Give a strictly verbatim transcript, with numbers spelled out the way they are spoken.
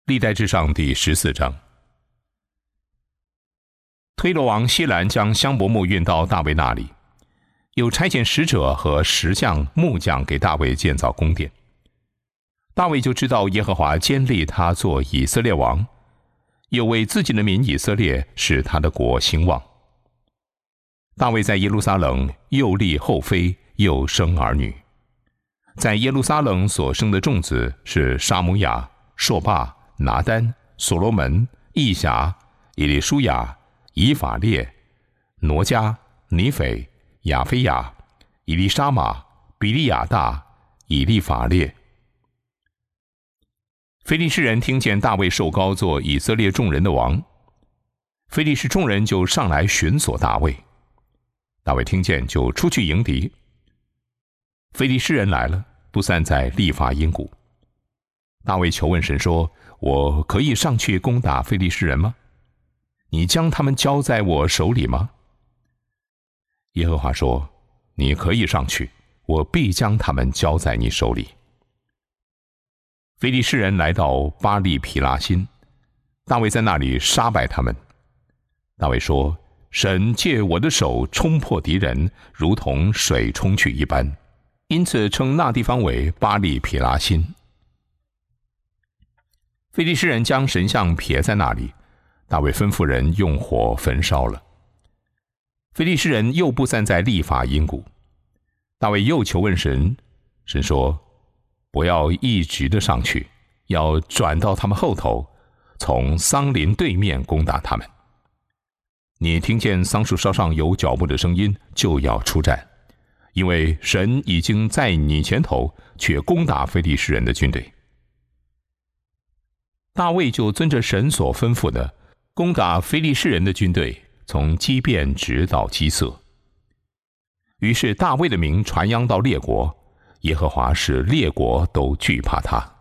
历代志上第十四章。推罗王希兰将香柏木运到大卫那里，又差遣使者和石匠、木匠给大卫建造宫殿。大卫就知道耶和华坚立他做以色列王，又为自己的民以色列使他的国兴旺。大卫在耶路撒冷又立后妃，又生儿女。在耶路撒冷所生的众子是沙姆亚、朔巴、拿单、所罗门、义侠、以利舒雅、以法列、挪迦、尼斐、亚菲亚、以利沙玛、比利亚大、以利法列。非利士人听见大卫受膏做以色列众人的王，非利士众人就上来寻索大卫。大卫听见，就出去迎敌。非利士人来了，不散在利法因谷。大卫求问神说：“我可以上去攻打非利士人吗？你将他们交在我手里吗？”耶和华说：“你可以上去，我必将他们交在你手里。”非利士人来到巴利皮拉辛，大卫在那里杀败他们。大卫说：“神借我的手冲破敌人，如同水冲去一般，因此称那地方为巴利皮拉辛。”非利士人将神像撇在那里，大卫吩咐人用火焚烧了。非利士人又布散在利法因谷，大卫又求问神，神说：“不要一直的上去，要转到他们后头，从桑林对面攻打他们。你听见桑树梢上有脚步的声音，就要出战，因为神已经在你前头，却攻打非利士人的军队。”大卫就遵着神所吩咐的，攻打非利士人的军队，从基遍直到基色。于是大卫的名传扬到列国，耶和华使列国都惧怕他。